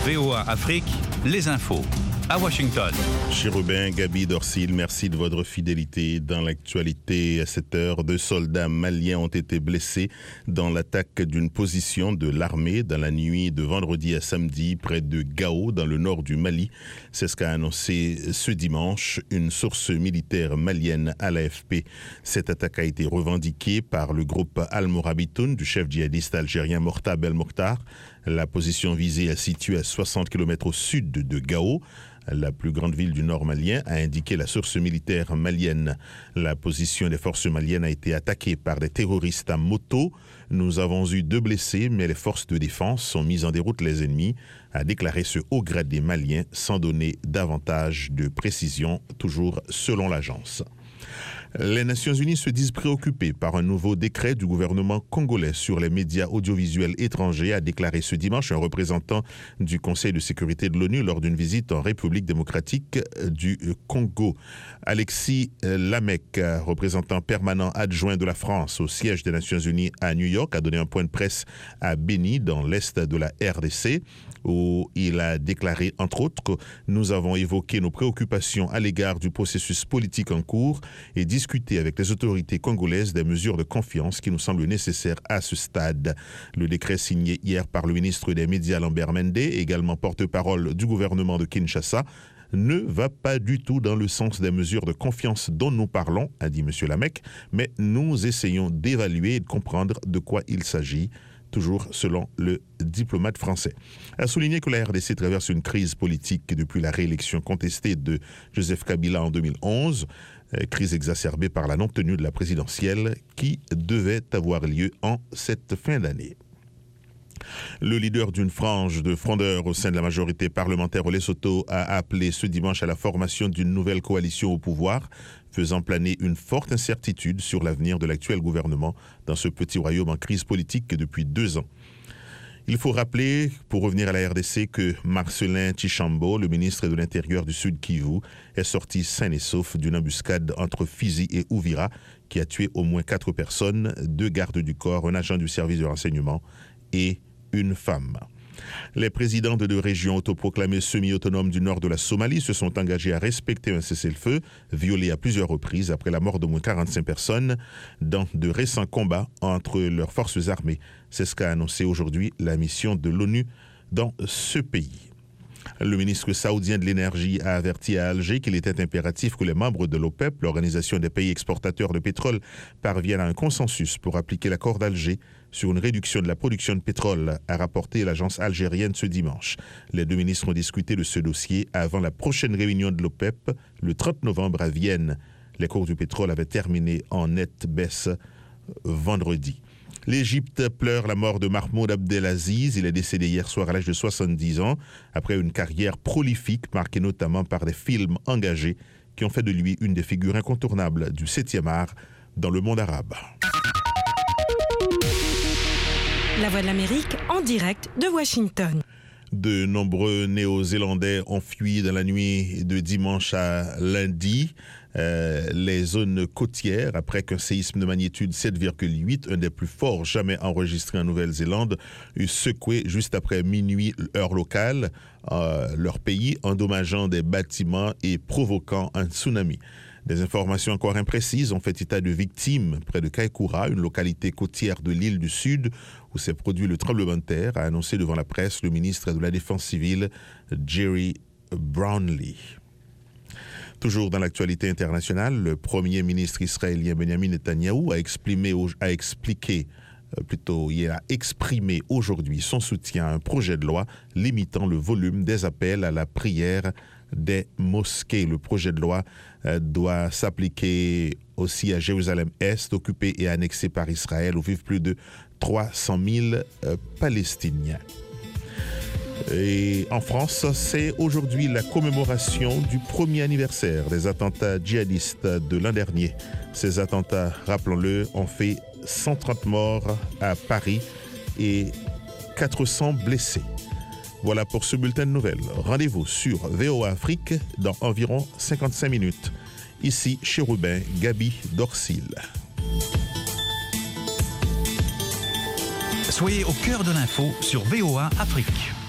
VOA Afrique, les infos. À Washington. Chérubin, Gabi Dorsil, merci de votre fidélité. Dans l'actualité, à cette heure, 2 soldats maliens ont été blessés dans l'attaque d'une position de l'armée dans la nuit de vendredi à samedi près de Gao, dans le nord du Mali. C'est ce qu'a annoncé ce dimanche une source militaire malienne à l'AFP. Cette attaque a été revendiquée par le groupe Al-Mourabitoun du chef djihadiste algérien Morta Belmokhtar. La position visée est située à 60 km au sud de Gao, la plus grande ville du nord malien, a indiqué la source militaire malienne. La position des forces maliennes a été attaquée par des terroristes à moto. Nous avons eu 2 blessés, mais les forces de défense sont mises en déroute les ennemis, a déclaré ce haut gradé malien sans donner davantage de précision, toujours selon l'agence. Les Nations Unies se disent préoccupées par un nouveau décret du gouvernement congolais sur les médias audiovisuels étrangers, a déclaré ce dimanche un représentant du Conseil de sécurité de l'ONU lors d'une visite en République démocratique du Congo. Alexis Lamec, représentant permanent adjoint de la France au siège des Nations Unies à New York, a donné un point de presse à Beni, dans l'est de la RDC, où il a déclaré, entre autres, que nous avons évoqué nos préoccupations à l'égard du processus politique en cours et discuter avec les autorités congolaises des mesures de confiance qui nous semblent nécessaires à ce stade. Le décret signé hier par le ministre des Médias Lambert Mende, également porte-parole du gouvernement de Kinshasa, ne va pas du tout dans le sens des mesures de confiance dont nous parlons, a dit M. Lamec, mais nous essayons d'évaluer et de comprendre de quoi il s'agit, toujours selon le diplomate français. A souligné que la RDC traverse une crise politique depuis la réélection contestée de Joseph Kabila en 2011, crise exacerbée par la non-tenue de la présidentielle qui devait avoir lieu en cette fin d'année. Le leader d'une frange de frondeurs au sein de la majorité parlementaire au Lesotho a appelé ce dimanche à la formation d'une nouvelle coalition au pouvoir, faisant planer une forte incertitude sur l'avenir de l'actuel gouvernement dans ce petit royaume en crise politique depuis 2 ans. Il faut rappeler, pour revenir à la RDC, que Marcelin Tshichambo, le ministre de l'Intérieur du Sud Kivu, est sorti sain et sauf d'une embuscade entre Fizi et Uvira qui a tué au moins 4 personnes, 2 gardes du corps, un agent du service de renseignement et une femme. Les présidents de 2 régions autoproclamées semi-autonomes du nord de la Somalie se sont engagés à respecter un cessez-le-feu violé à plusieurs reprises après la mort d'au moins 45 personnes dans de récents combats entre leurs forces armées. C'est ce qu'a annoncé aujourd'hui la mission de l'ONU dans ce pays. Le ministre saoudien de l'énergie a averti à Alger qu'il était impératif que les membres de l'OPEP, l'organisation des pays exportateurs de pétrole, parviennent à un consensus pour appliquer l'accord d'Alger sur une réduction de la production de pétrole, a rapporté l'agence algérienne ce dimanche. Les 2 ministres ont discuté de ce dossier avant la prochaine réunion de l'OPEP, le 30 novembre à Vienne. Les cours du pétrole avaient terminé en nette baisse vendredi. L'Égypte pleure la mort de Mahmoud Abdelaziz. Il est décédé hier soir à l'âge de 70 ans, après une carrière prolifique marquée notamment par des films engagés qui ont fait de lui une des figures incontournables du 7e art dans le monde arabe. La Voix de l'Amérique en direct de Washington. De nombreux Néo-Zélandais ont fui dans la nuit de dimanche à lundi les zones côtières après qu'un séisme de magnitude 7,8, un des plus forts jamais enregistrés en Nouvelle-Zélande, eut secoué juste après minuit heure locale leur pays, endommageant des bâtiments et provoquant un tsunami. Des informations encore imprécises ont fait état de victimes près de Kaikoura, une localité côtière de l'île du Sud, où s'est produit le tremblement de terre, a annoncé devant la presse le ministre de la Défense civile, Jerry Brownlee. Toujours dans l'actualité internationale, le premier ministre israélien Benjamin Netanyahou a exprimé aujourd'hui son soutien à un projet de loi limitant le volume des appels à la prière des mosquées. Le projet de loi doit s'appliquer aussi à Jérusalem-Est, occupée et annexée par Israël, où vivent plus de 300 000 Palestiniens. Et en France, c'est aujourd'hui la commémoration du premier anniversaire des attentats djihadistes de l'an dernier. Ces attentats, rappelons-le, ont fait 130 morts à Paris et 400 blessés. Voilà pour ce bulletin de nouvelles. Rendez-vous sur VOA Afrique dans environ 55 minutes. Ici, Chérubin, Gabi Dorsil. Soyez au cœur de l'info sur VOA Afrique.